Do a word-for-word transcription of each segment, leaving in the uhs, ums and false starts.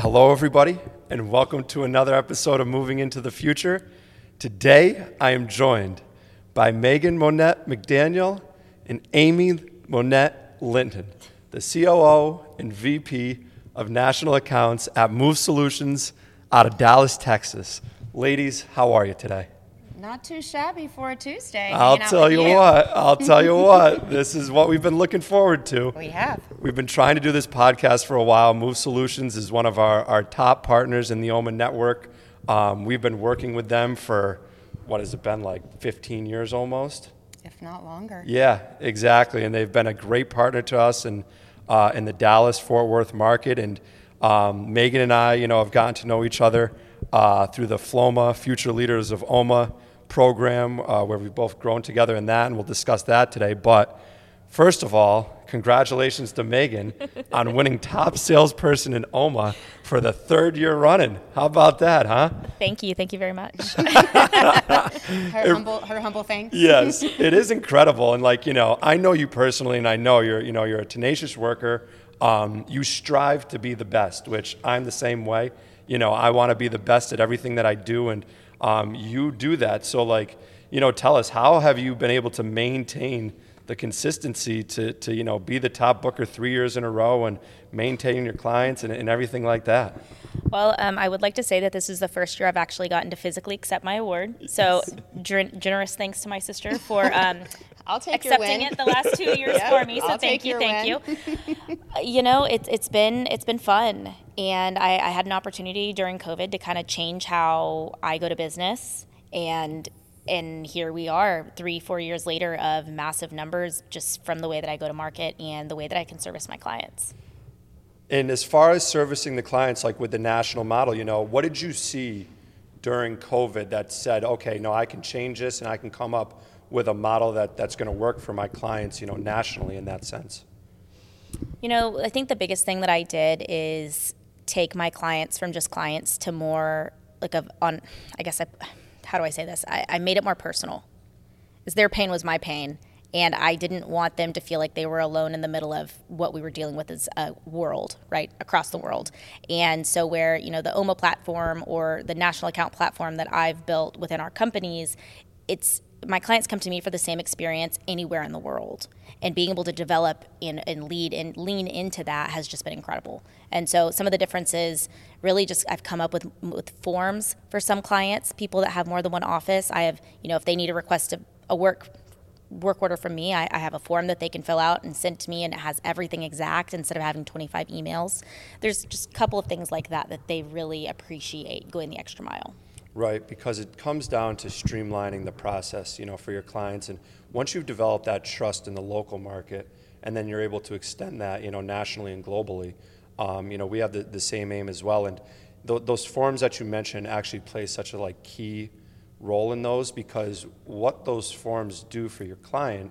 Hello, everybody, and welcome to another episode of Moving into the Future. Today, I am joined by Megan Monette McDaniel and Amy Monette Linton, the C O O and V P of National Accounts at Move Solutions out of Dallas, Texas. Ladies, how are you today? Not too shabby for a Tuesday. I'll tell you, you what, I'll tell you what, this is what we've been looking forward to. We have. We've been trying to do this podcast for a while. Move Solutions is one of our, our top partners in the O M A network. Um, we've been working with them for, what has it been, like fifteen years almost? If not longer. Yeah, exactly. And they've been a great partner to us in, uh, in the Dallas-Fort Worth market. And um, Megan and I, you know, have gotten to know each other uh, through the FLOMA, Future Leaders of O M A program, uh, where we've both grown together in that, and we'll discuss that today. But first of all, congratulations to Megan on winning top salesperson in O M A for the third year running. How about that, huh? Thank you. Thank you very much. her, humble, her humble thanks. Yes, it is incredible. And like, you know, I know you personally, and I know you're, you know, you're a tenacious worker. Um, you strive to be the best, which I'm the same way. You know, I want to be the best at everything that I do, and um, you do that. So like, you know, tell us, how have you been able to maintain the consistency to, to, you know, be the top booker three years in a row and maintain your clients and, and everything like that? Well, um, I would like to say that this is the first year I've actually gotten to physically accept my award. So ger- generous thanks to my sister for um, I'll take accepting your win. it the last two years Yep, for me. So I'll thank take you, your thank win. you. Uh, you know, it's it's been it's been fun, and I, I had an opportunity during COVID to kind of change how I go to business, and and here we are, three, four years later, of massive numbers just from the way that I go to market and the way that I can service my clients. And as far as servicing the clients, like with the national model, you know, what did you see during COVID that said, okay, no, I can change this and I can come up with a model that, that's going to work for my clients, you know, nationally in that sense? You know, I think the biggest thing that I did is take my clients from just clients to more like a, on, I guess I, how do I say this? I, I made it more personal. Because their pain was my pain, and I didn't want them to feel like they were alone in the middle of what we were dealing with as a world, right, across the world. And so where, you know, the O M A platform or the national account platform that I've built within our companies, it's, my clients come to me for the same experience anywhere in the world. And being able to develop and, and lead and lean into that has just been incredible. And so some of the differences, really just I've come up with with forms for some clients, people that have more than one office. I have, you know, if they need a request of a work work order from me, I, I have a form that they can fill out and send to me, and it has everything exact instead of having twenty-five emails. There's just a couple of things like that that they really appreciate, going the extra mile. Right, because it comes down to streamlining the process, you know, for your clients. And once you've developed that trust in the local market, and then you're able to extend that, you know, nationally and globally, um, you know, we have the, the same aim as well. And th- those forms that you mentioned actually play such a like key role in those, because what those forms do for your client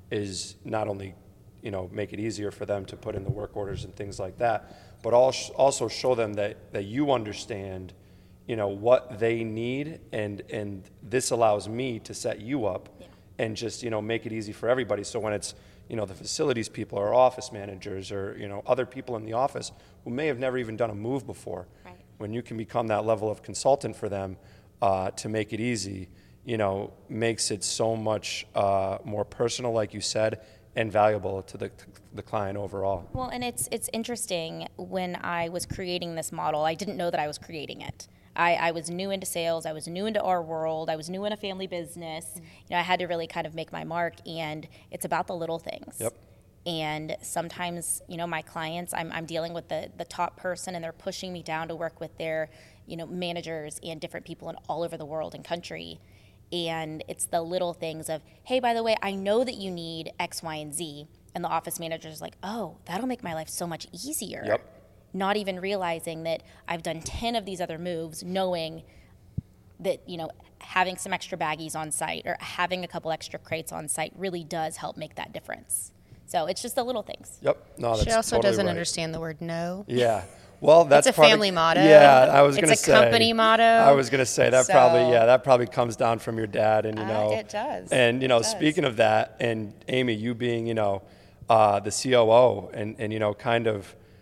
is not only, you know, make it easier for them to put in the work orders and things like that, but also show them that, that you understand, you know, what they need, and and this allows me to set you up, yeah, and just, you know, make it easy for everybody. So when it's, you know, the facilities people or office managers or, you know, other people in the office who may have never even done a move before, right, when you can become that level of consultant for them uh, to make it easy, you know, makes it so much uh, more personal, like you said, and valuable to the to the client overall. Well, and it's it's interesting, when I was creating this model, I didn't know that I was creating it. I, I was new into sales. I was new into our world. I was new in a family business. Mm-hmm. You know, I had to really kind of make my mark, and it's about the little things. Yep. And sometimes, you know, my clients, I'm I'm dealing with the the top person, and they're pushing me down to work with their, you know, managers and different people in all over the world and country. And it's the little things of, hey, by the way, I know that you need X, Y, and Z. And the office manager is like, oh, that'll make my life so much easier. Yep. Not even realizing that I've done ten of these other moves, knowing that, you know, having some extra baggies on site or having a couple extra crates on site really does help make that difference. So it's just the little things. Yep. No, that's She also totally doesn't right. understand the word no. Yeah. Well, that's it's a part family of, motto. Yeah, I was going to it's say. a company motto. I was going to say that so, probably, yeah, that probably comes down from your dad, and you uh, know, it does. And you know, it does. speaking of that, and Amy, you being, you know, uh, the C O O, and and you know, kind of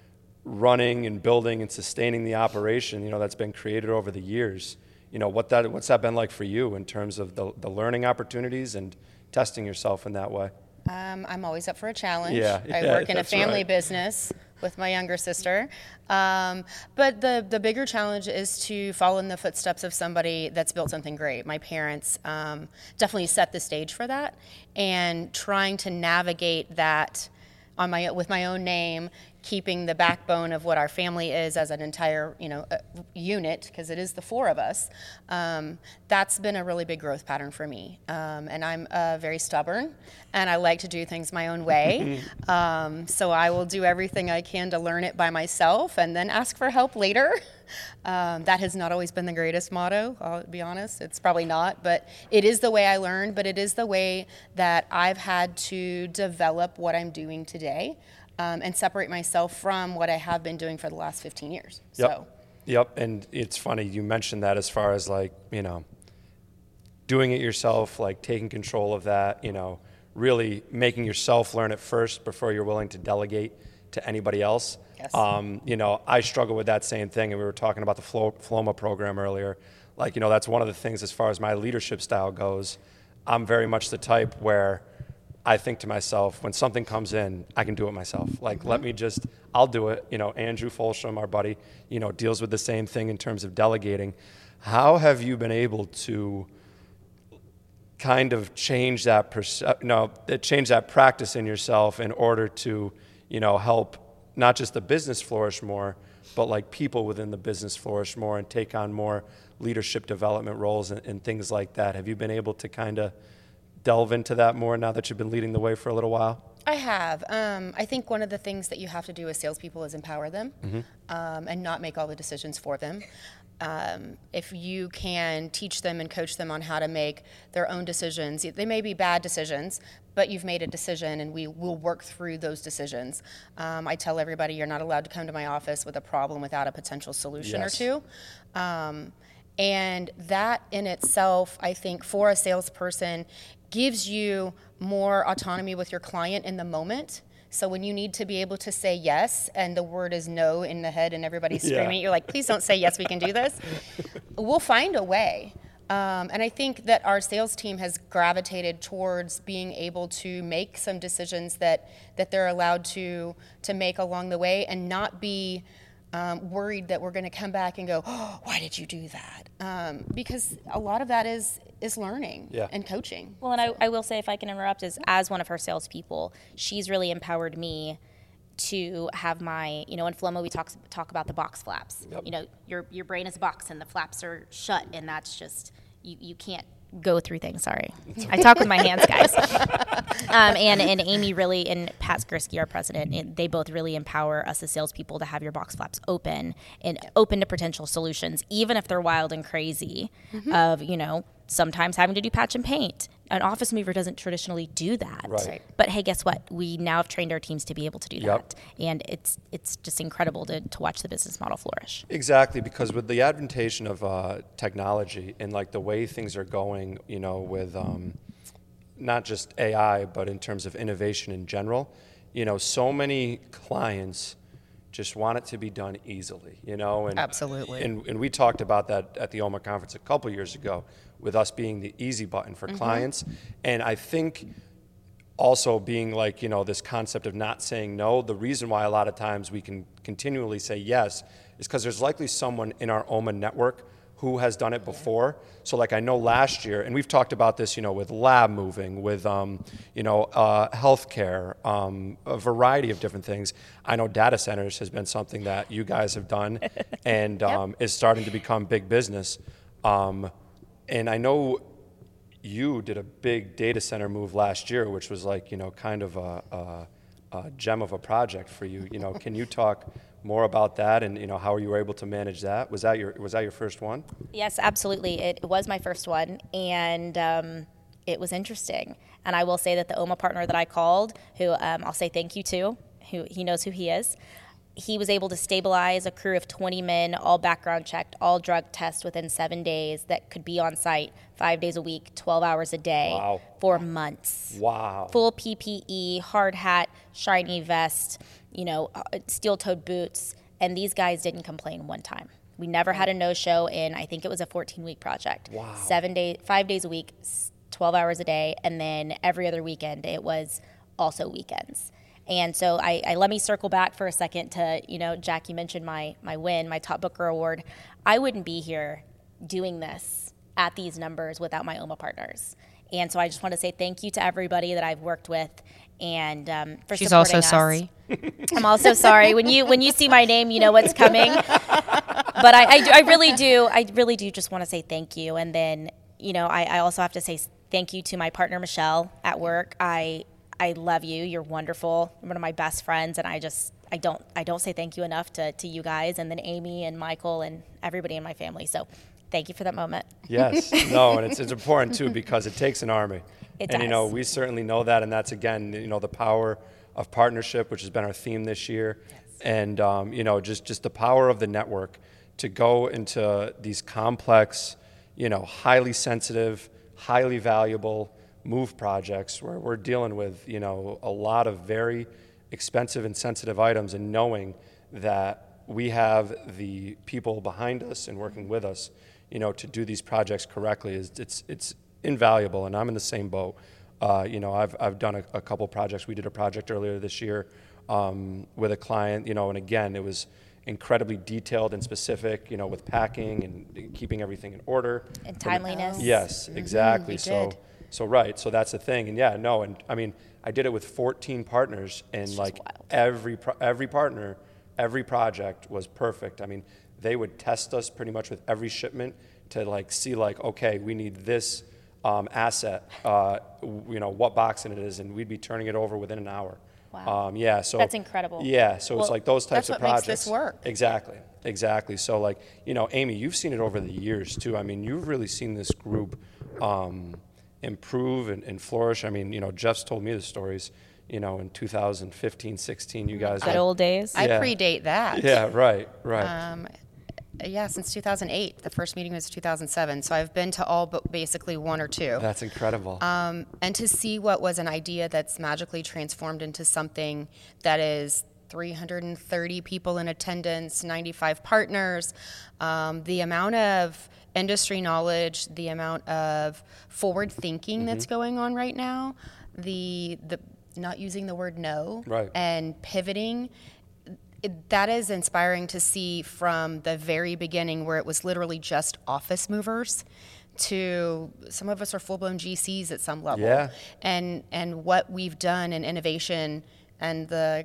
running and building and sustaining the operation, you know, that's been created over the years. You know, what that what's that been like for you in terms of the, the learning opportunities and testing yourself in that way? Um, I'm always up for a challenge. Yeah, I yeah, work in a that's family right. business with my younger sister. Um, but the, the bigger challenge is to follow in the footsteps of somebody that's built something great. My parents um, definitely set the stage for that, and trying to navigate that on my with my own name, keeping the backbone of what our family is as an entire, you know, uh, unit, because it is the four of us. Um, that's been a really big growth pattern for me. Um, and I'm uh, very stubborn, and I like to do things my own way. um, so I will do everything I can to learn it by myself and then ask for help later. Um, that has not always been the greatest motto, I'll be honest. It's probably not, but it is the way I learned, but it is the way that I've had to develop what I'm doing today. Um, and separate myself from what I have been doing for the last fifteen years. Yep. So, Yep. And it's funny you mentioned that as far as like, you know, doing it yourself, like taking control of that, you know, really making yourself learn it first before you're willing to delegate to anybody else. Yes. Um, you know, I struggle with that same thing. And we were talking about the Flo- Floma program earlier. Like, you know, that's one of the things as far as my leadership style goes. I'm very much the type where I think to myself, when something comes in, I can do it myself. Like, let me just, I'll do it. You know, Andrew Folsham, our buddy, you know, deals with the same thing in terms of delegating. How have you been able to kind of change that, perce- no, change that practice in yourself in order to, you know, help not just the business flourish more, but like people within the business flourish more and take on more leadership development roles and, and things like that? Have you been able to kind of delve into that more now that you've been leading the way for a little while? I have. Um, I think one of the things that you have to do as salespeople is empower them, Mm-hmm. um, and not make all the decisions for them. Um, if you can teach them and coach them on how to make their own decisions, they may be bad decisions, but you've made a decision, and we will work through those decisions. Um, I tell everybody, you're not allowed to come to my office with a problem without a potential solution Yes. or two. Um, and that in itself, I think, for a salesperson, gives you more autonomy with your client in the moment. So when you need to be able to say yes and the word is no in the head and everybody's Yeah. screaming, you're like, please don't say yes, we can do this. We'll find a way. Um, and I think that our sales team has gravitated towards being able to make some decisions that, that they're allowed to, to make along the way, and not be Um, worried that we're going to come back and go, oh, why did you do that? Um, because a lot of that is is learning Yeah. and coaching. Well, and I, I will say, if I can interrupt, is as one of her salespeople, she's really empowered me to have my, you know, in Floma we talk talk about the box flaps. Yep. You know, your your brain is a box and the flaps are shut, and that's just you you can't go through things. Sorry, I talk with my hands, guys. um, and and Amy really, and Pat Skrisky, our president, and they both really empower us as salespeople to have your box flaps open and open to potential solutions, even if they're wild and crazy. Of, you know, sometimes having to do patch and paint. An office mover doesn't traditionally do that. Right. But hey, guess what? We now have trained our teams to be able to do Yep. that, and it's it's just incredible to to watch the business model flourish. Exactly, because with the adaptation of uh, technology and like the way things are going, you know, with um, not just A I, but in terms of innovation in general, you know, so many clients just want it to be done easily, you know. And, Absolutely. And, and we talked about that at the O M A conference a couple years ago, with us being the easy button for clients. And I think also being like, you know, this concept of not saying no, the reason why a lot of times we can continually say yes is because there's likely someone in our O M A network who has done it before. So like I know last year, and we've talked about this, you know, with lab moving, with, um, you know, uh, healthcare, um, a variety of different things. I know data centers has been something that you guys have done and um, is starting to become big business. Um, and I know you did a big data center move last year, which was like, you know, kind of a, a, a gem of a project for you. You know, can you talk more about that and, you know, how you were able to manage that? Was that your was that your first one? Yes, absolutely. It was my first one, and um, it was interesting. And I will say that the O M A partner that I called, who um, I'll say thank you to, who he knows who he is, he was able to stabilize a crew of twenty men, all background checked, all drug tests within seven days that could be on site five days a week, twelve hours a day Wow. for months. Wow. Full P P E, hard hat, shiny vest, you know, steel-toed boots, and these guys didn't complain one time. We never had a no-show in, I think it was a fourteen-week project. Wow. Seven days, five days a week, twelve hours a day, and then every other weekend it was also weekends. And so I, I let me circle back for a second to, you know, Jack, you mentioned my my win, my Top Booker Award. I wouldn't be here doing this at these numbers without my O M A partners. And so I just want to say thank you to everybody that I've worked with, and um, for She's supporting also us. sorry. I'm also sorry. When you when you see my name, you know what's coming. But I, I, do- I really do. I really do just want to say thank you. And then, you know, I, I also have to say thank you to my partner, Michelle, at work. I I love you. You're wonderful. You're one of my best friends. And I just, I don't, I don't say thank you enough to, to you guys, and then Amy and Michael and everybody in my family. So thank you for that moment. Yes, no, and it's, it's important too because it takes an army. It and, you know, does. we certainly know that, and that's, again, you know, the power of partnership, which has been our theme this year. Yes. And, um, you know, just, just the power of the network to go into these complex, you know, highly sensitive, highly valuable move projects where we're dealing with, you know, a lot of very expensive and sensitive items, and knowing that we have the people behind us and working with us, you know, to do these projects correctly is it's it's invaluable. And I'm in the same boat. Uh, you know, I've I've done a, a couple projects. We did a project earlier this year um, with a client, you know, and again, it was incredibly detailed and specific, you know, with packing and keeping everything in order. And timeliness. Yes, exactly. we so, did. so right. So that's the thing. And yeah, no. And I mean, I did it with fourteen partners, and just like wild. every pro- every partner, every project was perfect. I mean, they would test us pretty much with every shipment to like see like, okay, we need this um, asset. Uh, w- you know what box it is, and we'd be turning it over within an hour. Wow. Um, yeah. So That's incredible. Yeah. So it's Well, like those types that's of what makes projects. this work. Exactly. Exactly. So like, you know, Amy, you've seen it over the years too. I mean, you've really seen this group um, improve and, and flourish. I mean, you know, Jeff's told me the stories, you know, in two thousand fifteen, sixteen, you guys. Good had- old days. I Yeah. predate that. Yeah, right, right. Um, yeah, since two thousand eight. The first meeting was two thousand seven. So I've been to all but basically one or two. That's incredible. Um, and to see what was an idea that's magically transformed into something that is three hundred thirty people in attendance, ninety-five partners, um, the amount of industry knowledge, the amount of forward thinking that's going on right now, the the not using the word no, Right. and pivoting. It, that is inspiring to see from the very beginning, where it was literally just office movers, to some of us are full-blown G Cs at some level. Yeah. And and what we've done in innovation and the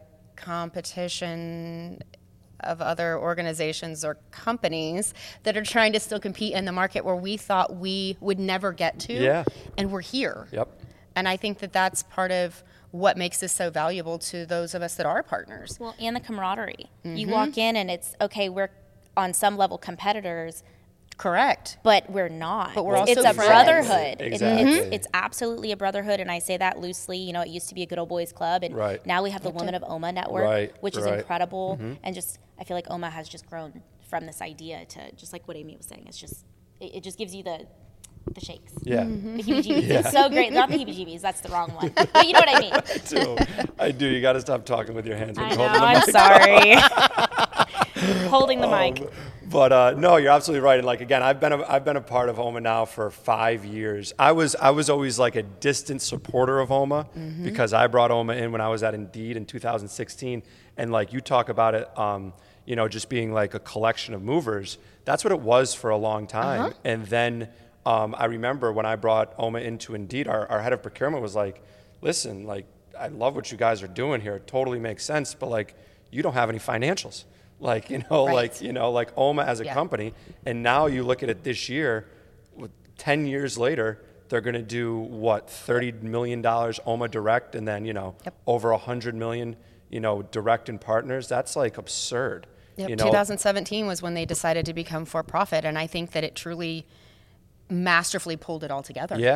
competition of other organizations or companies that are trying to still compete in the market where we thought we would never get to. Yeah. And we're here. Yep. And I think that that's part of what makes this so valuable to those of us that are partners. Well, and the camaraderie. You walk in and it's, okay, we're on some level competitors, Correct. but we're not. But we're It's also a friends. brotherhood. It- Exactly. it's, it's absolutely a brotherhood, and I say that loosely. You know, it used to be a good old boys club, and Right. now we have the Women of O M A network, Right, which is right. incredible. And just, I feel like O M A has just grown from this idea to just like what Amy was saying. It's just, it, it just gives you the the shakes. Yeah. The heebie-jeebies. Yeah. It's so great. Not the heebie-jeebies. That's the wrong one. But you know what I mean. I do. I do. You got to stop talking with your hands when I you're know. holding the I'm mic. sorry. Holding the mic. Um, But uh, no, you're absolutely right. And like again, I've been a, I've been a part of O M A now for five years. I was I was always like a distant supporter of O M A because I brought O M A in when I was at Indeed in two thousand sixteen. And like you talk about it, um, you know, just being like a collection of movers. That's what it was for a long time. And then um, I remember when I brought O M A into Indeed, our, our head of procurement was like, "Listen, like I love what you guys are doing here. It totally makes sense, but like you don't have any financials." Like, you know, Right. like, you know, like O M A as a Yeah. company. And now you look at it this year, with ten years later, they're going to do what, thirty million dollars O M A direct, and then, you know, Yep. over one hundred million, you know, direct in partners. That's like absurd. Yep. You know? two thousand seventeen was when they decided to become for profit, and I think that it truly masterfully pulled it all together. Yeah.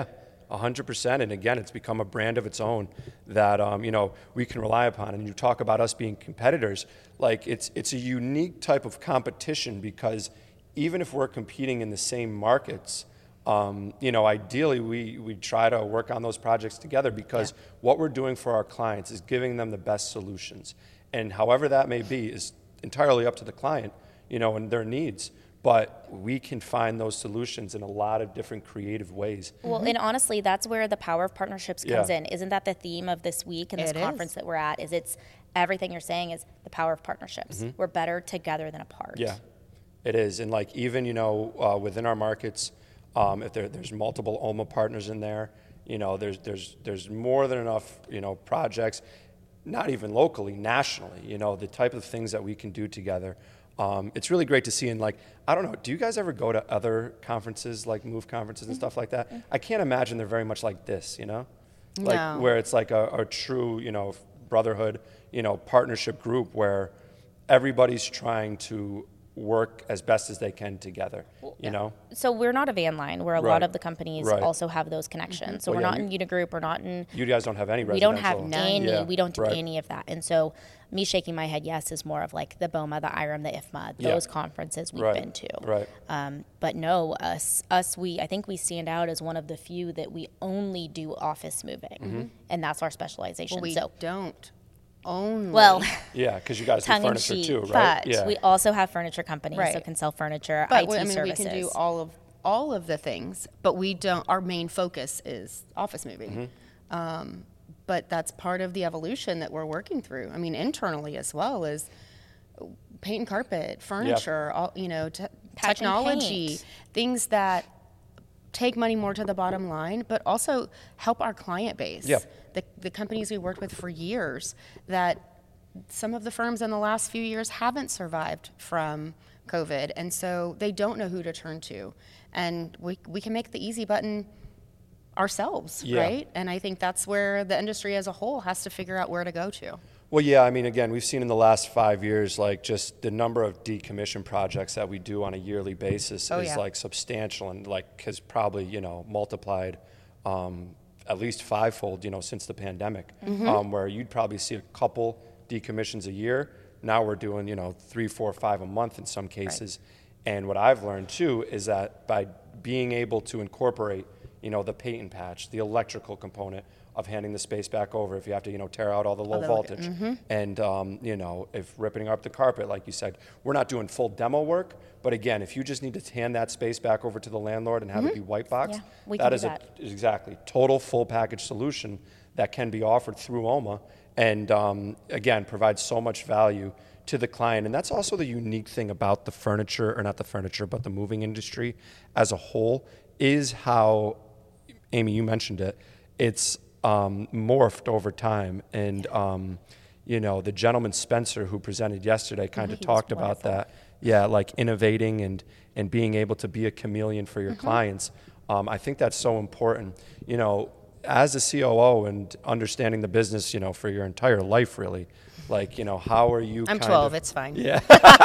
one hundred percent. And again, it's become a brand of its own that, um, you know, we can rely upon. And you talk about us being competitors, like it's, it's a unique type of competition because even if we're competing in the same markets, um, you know, ideally we, we try to work on those projects together because yeah. what we're doing for our clients is giving them the best solutions. And however that may be is entirely up to the client, you know, and their needs. But we can find those solutions in a lot of different creative ways. Well, mm-hmm. and honestly, that's where the power of partnerships comes yeah. in. Isn't that the theme of this week and this it conference is. that we're at? Is it's everything you're saying is the power of partnerships. Mm-hmm. We're better together than apart. Yeah, it is. And like even, you know, uh, within our markets, um, if there, there's multiple O M A partners in there, you know, there's there's there's more than enough, you know, projects, not even locally, nationally, you know, the type of things that we can do together. Um, it's really great to see. And like, I don't know, do you guys ever go to other conferences, like MOVE conferences and stuff like that? I can't imagine they're very much like this, you know? Like No. where it's like a, a true, you know, brotherhood, you know, partnership group where everybody's trying to work as best as they can together, you yeah. know? So we're not a van line where a Right. lot of the companies Right. also have those connections. Mm-hmm. So Well, we're yeah, not you- in Unigroup, we're not in, You guys don't have any we don't residential. have None. any, Yeah. we don't do Right. any of that. And so me shaking my head yes is more of like the BOMA, the I R A M, the I F M A, those Yeah. conferences we've Right. been to. Right. Um, but no, us, us, we, I think we stand out as one of the few that we only do office moving, Mm-hmm. and that's our specialization. Well, we so, don't only. well, Yeah, because you guys do tongue in furniture cheek, too, right? but yeah. we also have furniture companies, so Right. can sell furniture, but I T we- I mean, services. we can do all of all of the things, but we don't. Our main focus is office moving. Mm-hmm. Um, but that's part of the evolution that we're working through. I mean, internally as well as paint and carpet, furniture, all you know, te- Patch and technology, paint. things that take money more to the bottom line, but also help our client base. Yeah. The the companies we worked with for years that some of the firms in the last few years haven't survived from COVID, and so they don't know who to turn to. And we we can make the easy button ourselves, Yeah. right? And I think that's where the industry as a whole has to figure out where to go to. Well, yeah, I mean, again, we've seen in the last five years, like just the number of decommission projects that we do on a yearly basis Oh, is yeah. like substantial and like has probably, you know, multiplied um, at least fivefold, you know, since the pandemic, Mm-hmm. um, where you'd probably see a couple decommissions a year. Now we're doing, you know, three, four, five a month in some cases. And what I've learned too is that by being able to incorporate, you know, the paint and patch, the electrical component of handing the space back over if you have to, you know, tear out all the low the- voltage. mm-hmm. And, um, you know, if ripping up the carpet, like you said, we're not doing full demo work. But again, if you just need to hand that space back over to the landlord and have it be white box, Yeah, we that can do is that. a exactly total full package solution that can be offered through O M A. And um, again, provides so much value to the client. And that's also the unique thing about the furniture, or not the furniture, but the moving industry as a whole, is how, Amy, you mentioned it, it's um, morphed over time. And, um, you know, the gentleman Spencer who presented yesterday kind of He was talked about wonderful. that. Yeah, like innovating and, and being able to be a chameleon for your Mm-hmm. clients. Um, I think that's so important. You know, as a C O O and understanding the business, you know, for your entire life, really, like, you know, how are you I'm kind twelve, of, it's fine. yeah.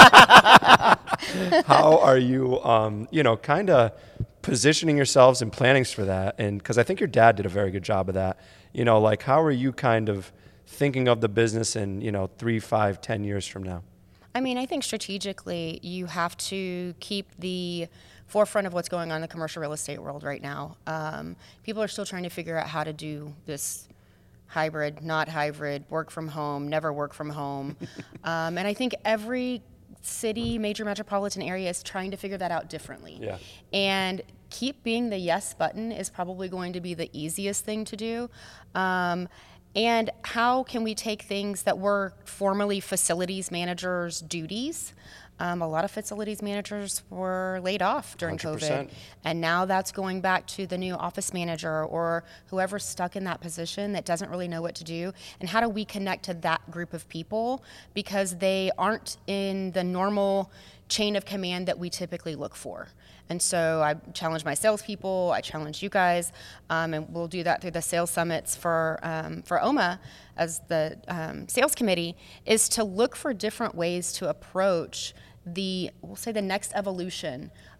How are you, um, you know, kind of positioning yourselves and planning for that? And because I think your dad did a very good job of that. You know, like, how are you kind of thinking of the business in, you know, three, five, ten years from now? I mean, I think strategically you have to keep the forefront of what's going on in the commercial real estate world right now. Um, people are still trying to figure out how to do this hybrid, not hybrid, work from home, never work from home. um, and I think every city, major metropolitan area is trying to figure that out differently. Yeah. And keep being the yes button is probably going to be the easiest thing to do. Um, and how can we take things that were formerly facilities managers' duties? Um, a lot of facilities managers were laid off during one hundred COVID. percent. And now that's going back to the new office manager or whoever's stuck in that position that doesn't really know what to do. And how do we connect to that group of people? Because they aren't in the normal chain of command that we typically look for. And so I challenge my salespeople, I challenge you guys, um, and we'll do that through the sales summits for um, for O M A as the um, sales committee, is to look for different ways to approach the, we'll say, the next evolution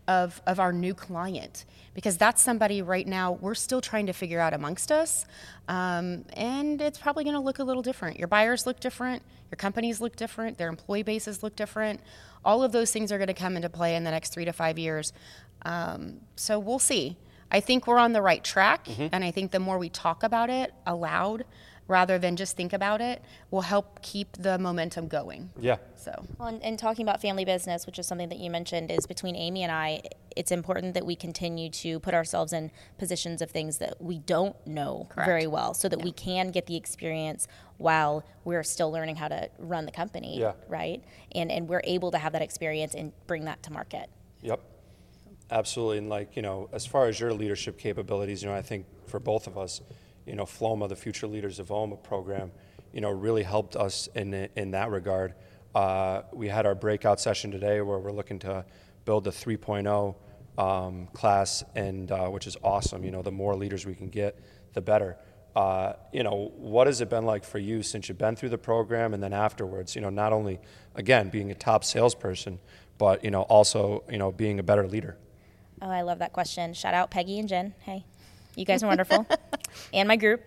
of, of our new client, because that's somebody right now we're still trying to figure out amongst us. Um, and it's probably going to look a little different. Your buyers look different. Your companies look different. Their employee bases look different. All of those things are going to come into play in the next three to five years. Um, so we'll see. I think we're on the right track. Mm-hmm. And I think the more we talk about it aloud, rather than just think about it, will help keep the momentum going. Yeah. So. Well, and, and talking about family business, which is something that you mentioned, is between Amy and I, it's important that we continue to put ourselves in positions of things that we don't know Correct. very well, so that Yeah. we can get the experience while we're still learning how to run the company, yeah. right? And and we're able to have that experience and bring that to market. Yep. Absolutely. And like, you know, as far as your leadership capabilities, you know, I think for both of us, you know, FLOMA, the Future Leaders of OMA program, you know, really helped us in in that regard. Uh, we had our breakout session today where we're looking to build a three point oh um, class, and uh, which is awesome. You know, the more leaders we can get, the better. Uh, you know, what has it been like for you since you've been through the program and then afterwards? You know, not only, again, being a top salesperson, but, you know, also, you know, being a better leader. Oh, I love that question. Shout out Peggy and Jen. Hey, you guys are wonderful. And my group.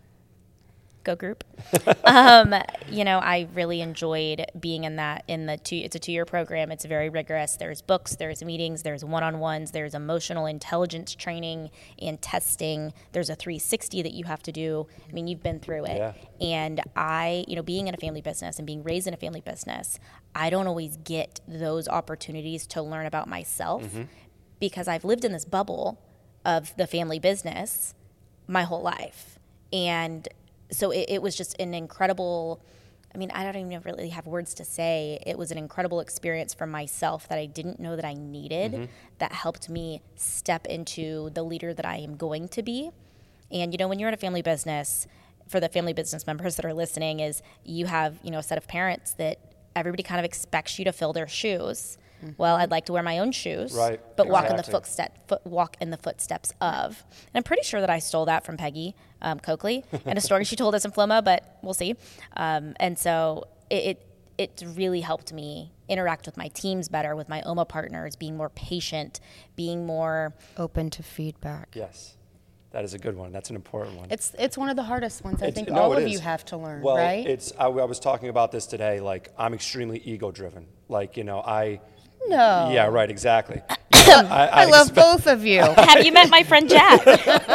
Go group. um, you know, I really enjoyed being in that, in the two, it's a two-year program. It's very rigorous. There's books, there's meetings, there's one-on-ones, there's emotional intelligence training and testing. There's a three sixty that you have to do. I mean, you've been through it. Yeah. And I, you know, being in a family business and being raised in a family business, I don't always get those opportunities to learn about myself mm-hmm. because I've lived in this bubble of the family business my whole life. And so it, it was just an incredible, I mean, I don't even really have words to say. It was an incredible experience for myself that I didn't know that I needed, mm-hmm. that helped me step into the leader that I am going to be. And, you know, when you're in a family business, for the family business members that are listening, is you have, you know, a set of parents that everybody kind of expects you to fill their shoes. Well, I'd like to wear my own shoes, right, but exactly. walk in the footstep, foot, walk in the footsteps of. And I'm pretty sure that I stole that from Peggy um, Coakley and a story she told us in FLOMA, but we'll see. Um, and so it, it it really helped me interact with my teams better, with my OMA partners, being more patient, being more open to feedback. Yes. That is a good one. That's an important one. It's it's one of the hardest ones I it's, think no, all of is. you have to learn, well, right? It's I, I was talking about this today. Like, I'm extremely ego driven. Like, you know, I No. Yeah, right, exactly. I, I, I love expect, both of you. Have you met my friend Jack?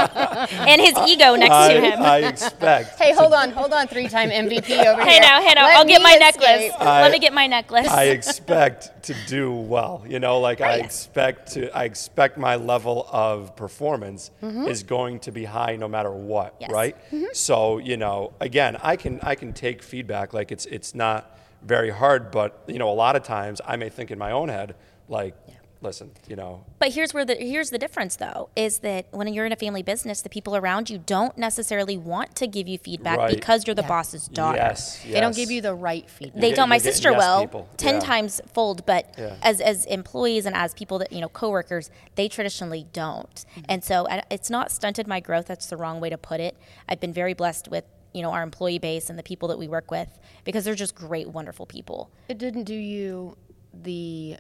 And his ego next I, to him. I expect. Hey, hold on, hold on, three-time M V P over Hey here. now, hey now, Let I'll get me my escape. necklace. I- Let me get my necklace. I expect to do well. You know, like I Right. expect to. I expect my level of performance mm-hmm. is going to be high no matter what. Yes. Right. Mm-hmm. So you know, again, I can I can take feedback. Like it's it's not very hard, but you know, a lot of times I may think in my own head, like. Yeah. Listen, you know. But here's where the here's the difference, though, is that when you're in a family business, the people around you don't necessarily want to give you feedback Right. because you're the Yeah. boss's daughter. Yes, yes. They don't give you the right feedback. They You're don't. get- My you're getting sister yes will people. ten Yeah. times fold, but Yeah. as as employees and as people that you know coworkers, they traditionally don't. Mm-hmm. And so I, it's not stunted my growth. That's the wrong way to put it. I've been very blessed with you know our employee base and the people that we work with because they're just great, wonderful people. It didn't do you the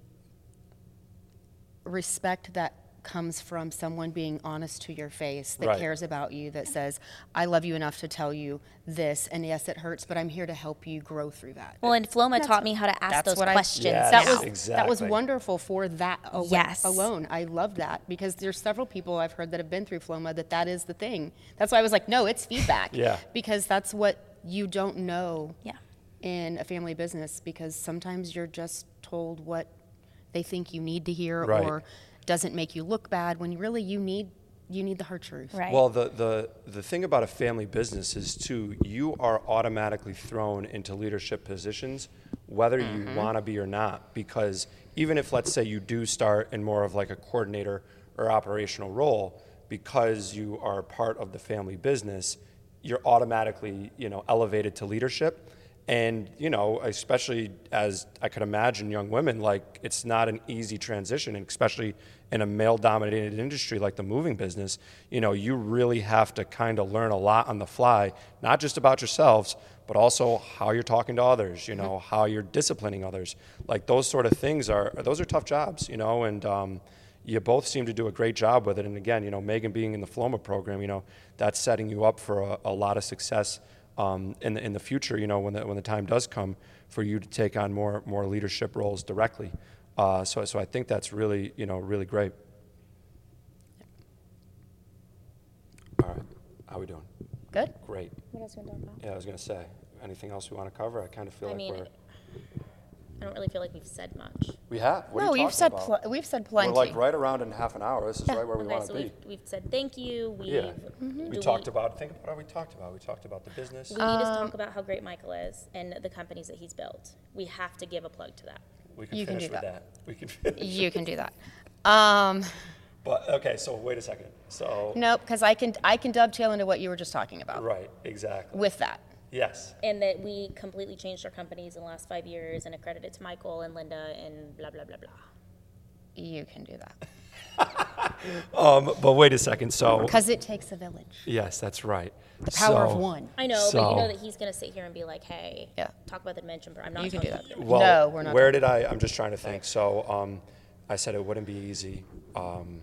respect that comes from someone being honest to your face, that Right. cares about you, that says, I love you enough to tell you this, and yes, it hurts, but I'm here to help you grow through that. Well, and FLOMA That's- taught me how to ask that's those what I- questions. Yes. that now. was that was Exactly. wonderful for that al- Yes. alone. I love that because there's several people I've heard that have been through FLOMA that that is the thing. That's why I was like, no, it's feedback. Yeah. Because that's what you don't know Yeah. in a family business, because sometimes you're just told what they think you need to hear Right. or doesn't make you look bad when really you need you need the hard truth. Right. Well, the, the, the thing about a family business is, too, you are automatically thrown into leadership positions, whether Mm-hmm. you want to be or not. Because even if, let's say, you do start in more of like a coordinator or operational role, because you are part of the family business, you're automatically, you know, elevated to leadership. And, you know, especially as I could imagine young women, like, it's not an easy transition, and especially in a male-dominated industry like the moving business. You know, you really have to kind of learn a lot on the fly, not just about yourselves, but also how you're talking to others, you know, how you're disciplining others. Like, those sort of things are, those are tough jobs, you know, and, um, you both seem to do a great job with it. And again, you know, Megan being in the Floma program, you know, that's setting you up for a, a lot of success um, in the in the future. You know, when the when the time does come for you to take on more more leadership roles directly. Uh, so so I think that's really you know really great. All right, how we doing? Good. Great. What else are we going to talk about? Yeah, I was gonna say, anything else we want to cover? I kind of feel I like mean, we're I don't really feel like we've said much. we have. What No, are you we've talking said about? pl- we've said plenty. We're like right around in half an hour. This is right where we Okay, want so to be. we've, we've said thank you. We've, Yeah. Mm-hmm. We do talked we, about, think about what we talked about. We talked about the business. we need to talk about how great Michael is and the companies that he's built. We have to give a plug to that. We can You can finish do with that. that. We can finish. You can do that. Um, But, okay, so wait a second. So, nope, because I can I can dovetail into what you were just talking about right, exactly. with that. Yes. And that we completely changed our companies in the last five years and accredit it to Michael and Linda and blah, blah, blah, blah. You can do that. Um, but wait a second. So, Because it takes a village. yes, that's right. The power So- of one. I know, but So- you know that he's going to sit here and be like, hey, Yeah. talk about the dimension. But I'm not You can do telling that. you. Well, No, we're not where did I, I'm just trying to think. So, um, I said it wouldn't be easy. Um,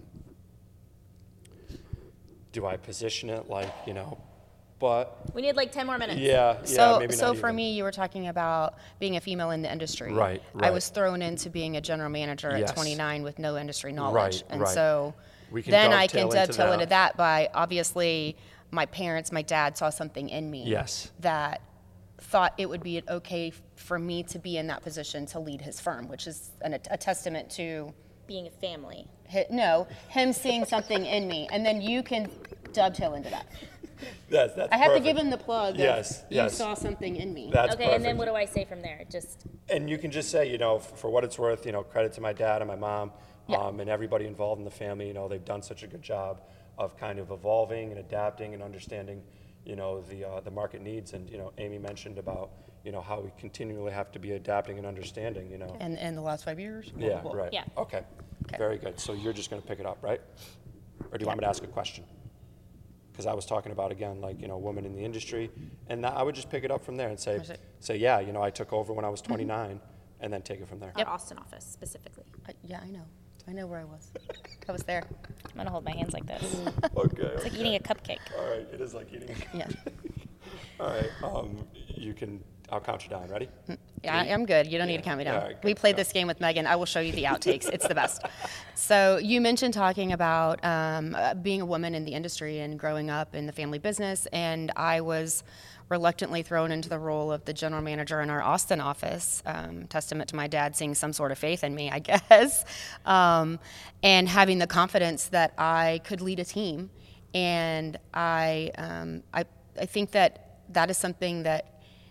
do I position it like, you know, but, We need like ten more minutes. yeah, yeah, So, maybe so not for even. me, you were talking about being a female in the industry. Right, I right. was thrown into being a general manager Yes. at twenty-nine with no industry knowledge. Right, and right. so We can then I can dovetail into dovetail that. into that by obviously my parents, my dad saw something in me. Yes. That thought it would be okay for me to be in that position to lead his firm, which is an, a testament to Being a family. hi- no him seeing something in me, and then you can dovetail into that. That's, that's I have perfect. to give him the plug. of, Yes, you yes. saw something in me. That's Okay, perfect. and then what do I say from there? Just And you can just say, you know, f- for what it's worth, you know, credit to my dad and my mom Yeah. um, and everybody involved in the family. You know, they've done such a good job of kind of evolving and adapting and understanding, you know, the uh, the market needs. And you know, Amy mentioned about, you know, how we continually have to be adapting and understanding. You know. And in the last five years. Yeah. Well, Right. Yeah. Okay. Okay. Very good. So you're just going to pick it up, right? Or do you want me to ask a question? Because I was talking about again, like you know, women in the industry, and I would just pick it up from there and say, Is it- say, yeah, you know, I took over when I was twenty-nine, and then take it from there. our Austin office specifically. Uh, yeah, I know. I know where I was. I was there. I'm going to hold my hands like this. Okay. It's like eating a cupcake. All right, it is like eating. Yeah. All right, um, you can. I'll count you down. Ready? Yeah, I- I'm good. You don't need Yeah. to count me All down. right, We good. played Go. this game with Megan. I will show you the outtakes. It's the best. So you mentioned talking about um, uh, being a woman in the industry and growing up in the family business, and I was reluctantly thrown into the role of the general manager in our Austin office. Um, testament to my dad seeing some sort of faith in me, I guess, um, and having the confidence that I could lead a team. And I, um, I, I think that that is something that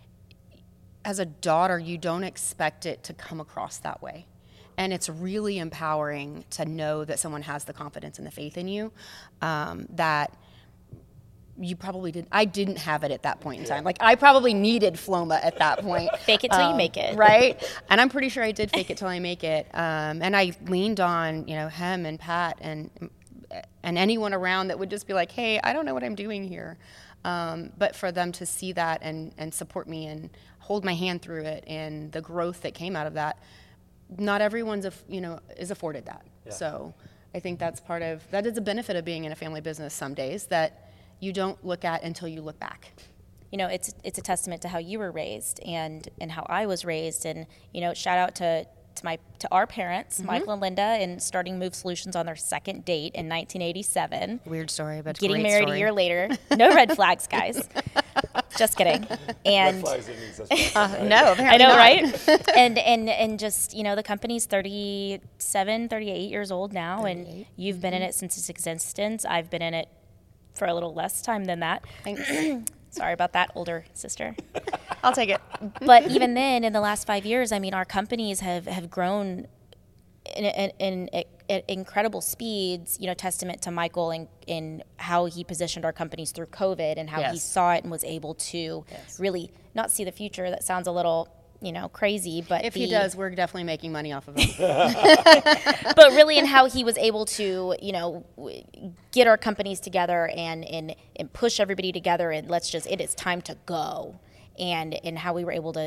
as a daughter, you don't expect it to come across that way. And it's really empowering to know that someone has the confidence and the faith in you um, that you probably didn't. I didn't have it at that point in time. Like, I probably needed Floma at that point. Fake it till you Um, make it. Right? And I'm pretty sure I did fake it till I make it. Um, and I leaned on, you know, him and Pat and and anyone around that would just be like, hey, I don't know what I'm doing here. Um, but for them to see that and, and support me and hold my hand through it and the growth that came out of that, not everyone's, aff- you know, is afforded that. Yeah. So I think that's part of, that is a benefit of being in a family business some days that you don't look at until you look back. You know, it's it's a testament to how you were raised and and how I was raised. And you know, shout out to to my to our parents, Mm-hmm. Michael and Linda, and starting Move Solutions on their second date in nineteen eighty-seven. Weird story, but Getting great married story. a year later. No red flags, guys. Just kidding. Red And flags didn't exist back then, right? No, I apparently know, not. right? and and and just, you know, the company's thirty-seven, thirty-eight years old now, and thirty-eight. you've been in it since its existence. I've been in it for a little less time than that. Thanks. Sorry about that, older sister. I'll take it. But even then, in the last five years, I mean, our companies have, have grown in, in, in, at incredible speeds, you know, testament to Michael and in how he positioned our companies through COVID and how he Yes. saw it and was able to Yes. really not see the future. That sounds a little, you know, crazy, but If the, he does, we're definitely making money off of it. but really in how he was able to, you know, w- get our companies together and, and, and push everybody together and let's just, it is time to go. And, and how we were able to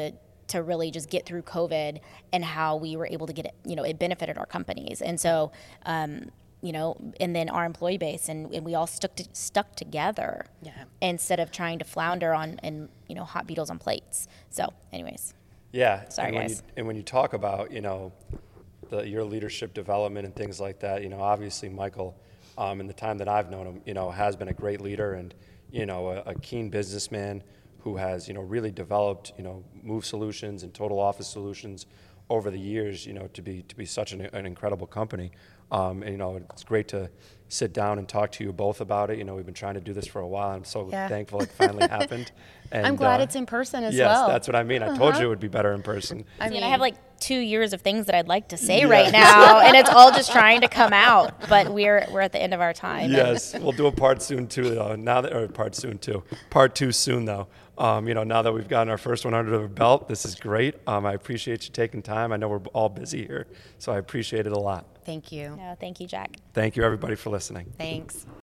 to really just get through COVID and how we were able to get it, you know, it benefited our companies. And so, um, you know, and then our employee base, and, and we all stuck to, stuck together Yeah. instead of trying to flounder on, and, you know, hot beetles on plates. So anyways. Yeah. Sorry, and when guys. You, and when you talk about, you know, the, your leadership development and things like that, you know, obviously Michael, um, in the time that I've known him, you know, has been a great leader and, you know, a, a keen businessman who has, you know, really developed, you know, Move Solutions and Total Office Solutions over the years, you know, to be to be such an, an incredible company. Um, and, you know, it's great to sit down and talk to you both about it. You know, we've been trying to do this for a while. I'm so Yeah. thankful it finally happened. And, I'm glad uh, it's in person as yes, well. Yes, that's what I mean. I told you it would be better in person. I I mean, mean, I have like two years of things that I'd like to say Yeah. right now, and it's all just trying to come out. But we're we're at the end of our time. Yes, we'll do a part soon too. Though now that, or part soon too, part two soon though. Um, you know, now that we've gotten our first one under the belt, this is great. Um, I appreciate you taking time. I know we're all busy here, so I appreciate it a lot. Thank you. No, thank you, Jack. Thank you, everybody, for listening. Thanks.